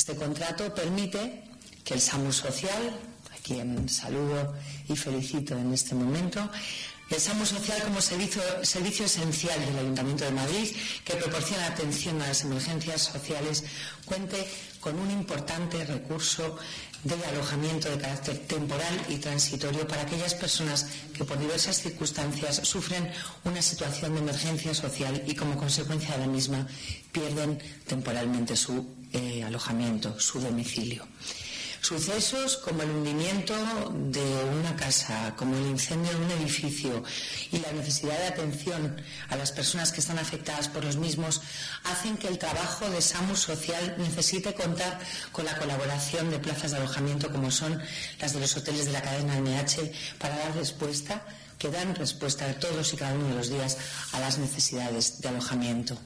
Este contrato permite que el SAMU Social, a quien saludo y felicito en este momento, el SAMU Social como servicio esencial del Ayuntamiento de Madrid, que proporciona atención a las emergencias sociales, cuente con un importante recurso de alojamiento de carácter temporal y transitorio para aquellas personas que por diversas circunstancias sufren una situación de emergencia social y como consecuencia de la misma pierden temporalmente su alojamiento, su domicilio. Sucesos como el hundimiento de una casa, como el incendio de un edificio y la necesidad de atención a las personas que están afectadas por los mismos hacen que el trabajo de SAMU Social necesite contar con la colaboración de plazas de alojamiento como son las de los hoteles de la cadena NH para dar respuesta, que dan respuesta todos y cada uno de los días a las necesidades de alojamiento.